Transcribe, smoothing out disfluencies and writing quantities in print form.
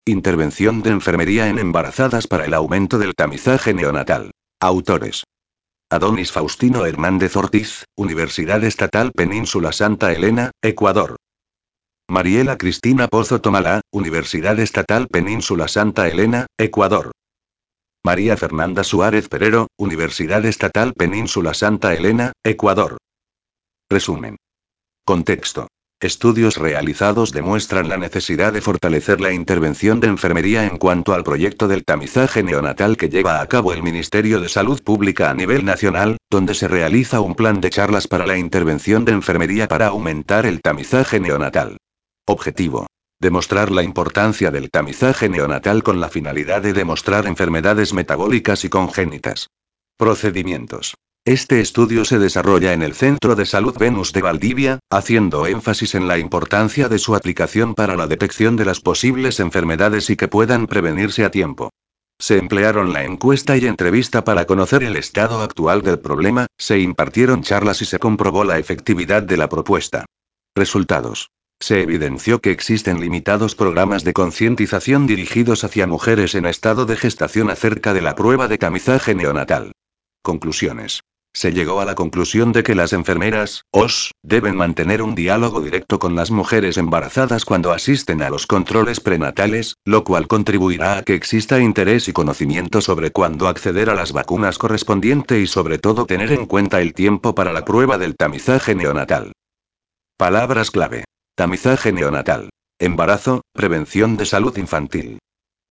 Intervención de enfermería en embarazadas para el aumento del tamizaje neonatal. Autores: Adonis Faustino Hernández Ortiz, Universidad Estatal Península Santa Elena, Ecuador. Mariela Cristina Pozo Tomalá, Universidad Estatal Península Santa Elena, Ecuador. María Fernanda Suárez Perero, Universidad Estatal Península Santa Elena, Ecuador. Resumen. Contexto. Estudios realizados demuestran la necesidad de fortalecer la intervención de enfermería en cuanto al proyecto del tamizaje neonatal que lleva a cabo el Ministerio de Salud Pública a nivel nacional, donde se realiza un plan de charlas para la intervención de enfermería para aumentar el tamizaje neonatal. Objetivo: demostrar la importancia del tamizaje neonatal con la finalidad de demostrar enfermedades metabólicas y congénitas. Procedimientos. Este estudio se desarrolla en el Centro de Salud Venus de Valdivia, haciendo énfasis en la importancia de su aplicación para la detección de las posibles enfermedades y que puedan prevenirse a tiempo. Se emplearon la encuesta y entrevista para conocer el estado actual del problema, se impartieron charlas y se comprobó la efectividad de la propuesta. Resultados. Se evidenció que existen limitados programas de concientización dirigidos hacia mujeres en estado de gestación acerca de la prueba de tamizaje neonatal. Conclusiones. Se llegó a la conclusión de que las enfermeras, OS, deben mantener un diálogo directo con las mujeres embarazadas cuando asisten a los controles prenatales, lo cual contribuirá a que exista interés y conocimiento sobre cuándo acceder a las vacunas correspondiente y sobre todo tener en cuenta el tiempo para la prueba del tamizaje neonatal. Palabras clave. Tamizaje neonatal. Embarazo, prevención de salud infantil.